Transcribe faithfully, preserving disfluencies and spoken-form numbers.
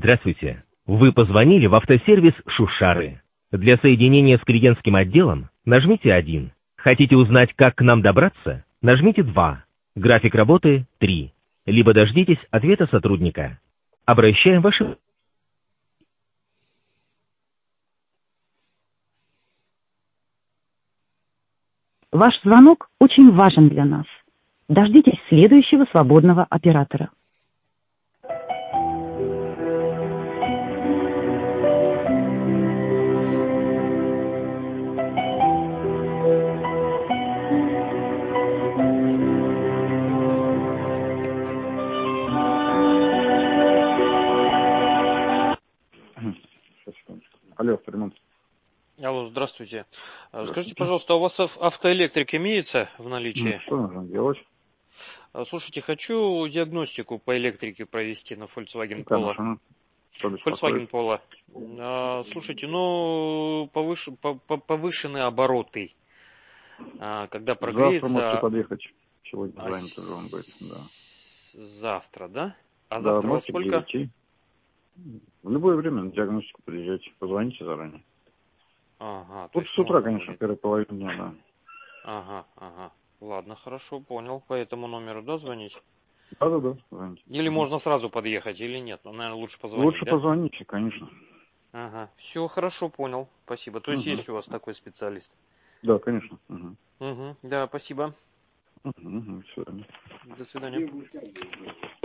Здравствуйте. Вы позвонили в автосервис «Шушары». Для соединения с клиентским отделом нажмите один. Хотите узнать, как к нам добраться? Нажмите два. График работы три. Либо дождитесь ответа сотрудника. Обращаем ваше... Ваш звонок очень важен для нас. Дождитесь следующего свободного оператора. Алло, авторемонт. Алло, здравствуйте. Скажите, пожалуйста, а у вас автоэлектрик имеется в наличии? Ну, что нужно делать? Слушайте, хочу диагностику по электрике провести на Volkswagen Polo. Машина? Что Volkswagen беспокоит? Polo. А, слушайте, ну, повыш... повышенные обороты. А, когда прогреется... Завтра можете подъехать. Сегодня а занят уже он будет, да. Завтра, да? А Да, завтра во можете к сколько? девяти. В любое время на диагностику приезжайте. Позвоните заранее. Ага, то Вот есть с утра, можно конечно, будет. первая половина дня, да. Ага, ага. Ладно, хорошо, понял. По этому номеру, да, звонить? Да-да-да, звоните. Или Угу. можно сразу подъехать, или нет? Ну, наверное, лучше позвонить, Лучше да? позвоните, конечно. Ага, все хорошо, понял. Спасибо. То есть Угу. есть у вас такой специалист? Да, конечно. Угу. Угу, да, спасибо. Угу, угу, все. До свидания.